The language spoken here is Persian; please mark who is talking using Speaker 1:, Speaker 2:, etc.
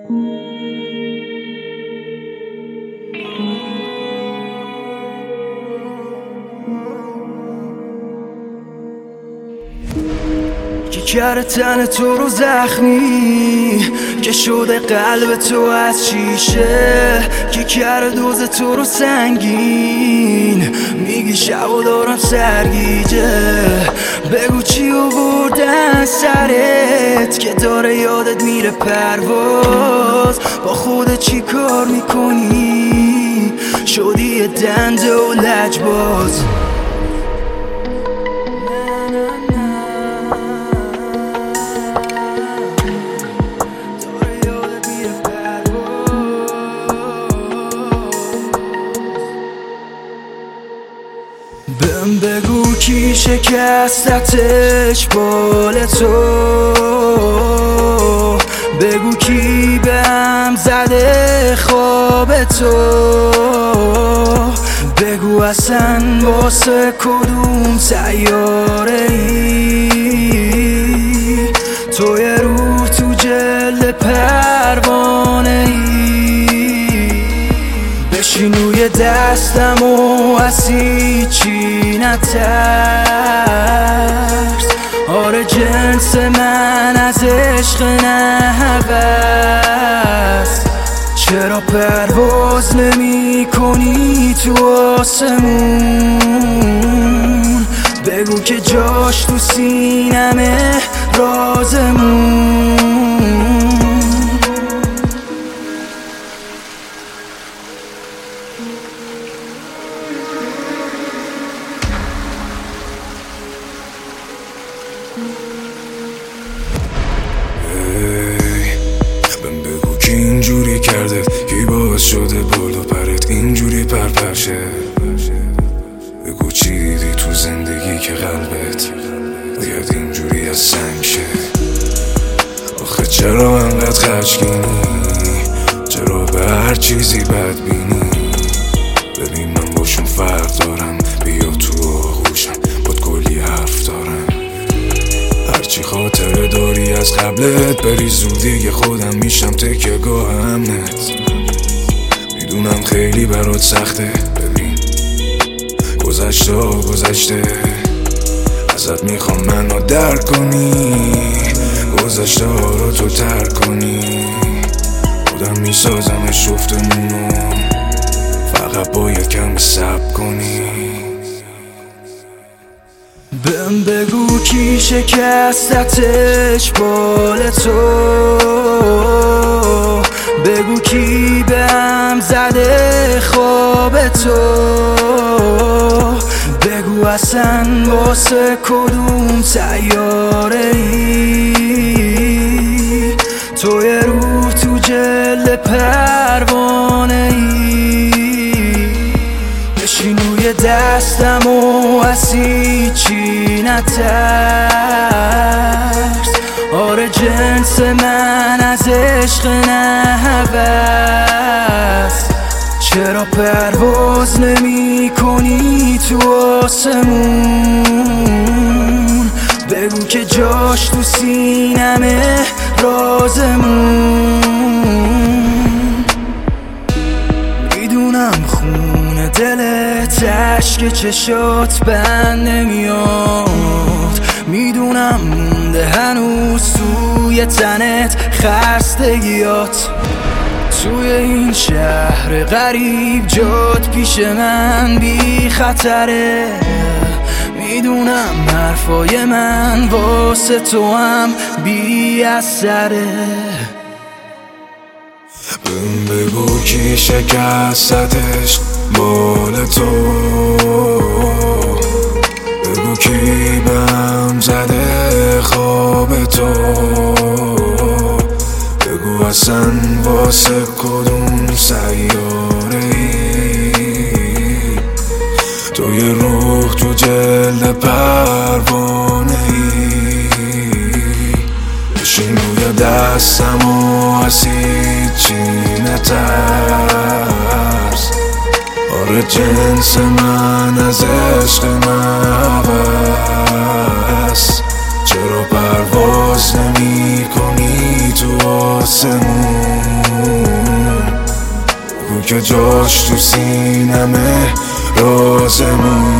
Speaker 1: که کرده تن تو رو زخمی، که شده قلب تو از شیشه، که کرده دوز تو رو سنگین. میگی شب و دارم سرگیجه، بگو چی آوردن سرت که داره یادت میره پرواز. با خودت چی کار میکنی؟ شدی یه دنده و لجباز. بهم بگو کی شکستتش بال تو، بگو کی بهم زده خواب تو، بگو اصلا واسه کدوم سیاره ای تو یه روح تو جلد پروانه ای. بشین روی دستم و از هیچی نترس، آره جنس من از عشق نه هوس. چرا پرواز نمی کنی تو آسمون؟ بگو که جاش تو سینمه رازمون.
Speaker 2: بهم بگو کی اینجوری کرده، کی باعث شده بالا پرت اینجوری پرپرشه. بگو چی دیدی تو زندگی که قلبت باید اینجوری از سنگ شه. آخه چرا انقدر خشمگینی؟ چرا به هر چیزی بدبینی؟ ببین من باشون فرق دارم، بیا تو آغوشم باد کلی حرف دارم. هرچی خاطره داری از قبلت بری زودی، خودم میشم تکیه گاه امنت. میدونم خیلی برات سخته، ببین گذشته ها گذشته، ازت میخوام منو درک کنی، گذشته ها رو تو ترک کنی. خودم میسازم شفتمونو، فقط باید کم صبر کنی.
Speaker 1: بهم بگو کی شکستتش بال تو، بگو کی بهم زده خواب تو، بگو اصلا واسه کدوم سیاره ای تو یه روح تو جلد پروانه ای. بشین روی دستم و از هیچی نترس، آره جنس من از عشق نه هوس. چرا پرواز نمی کنی تو آسمون؟ بگو که جاش تو سینمه رازمون. میدونم خون دلت اشک چشات بند نمیاد، میدونم مونده هنوز توی تنت خستگیات. توی این شهر غریب جات پیش من بی خطره، میدونم حرفای من واسه تو هم بی اثره.
Speaker 2: بهم بگو کی شکستتش بال تو، بگو کی بهم زده خواب تو، بگو اصلا واسه کدوم سیاره ای تو یه روح تو جلد پروانه ای. بشین روی دستم و از هیچی نترس، آره جنس من از عشق نبست. چرا پرواز نمی کنی تو آسمون؟ که جاش تو سینمه رازمون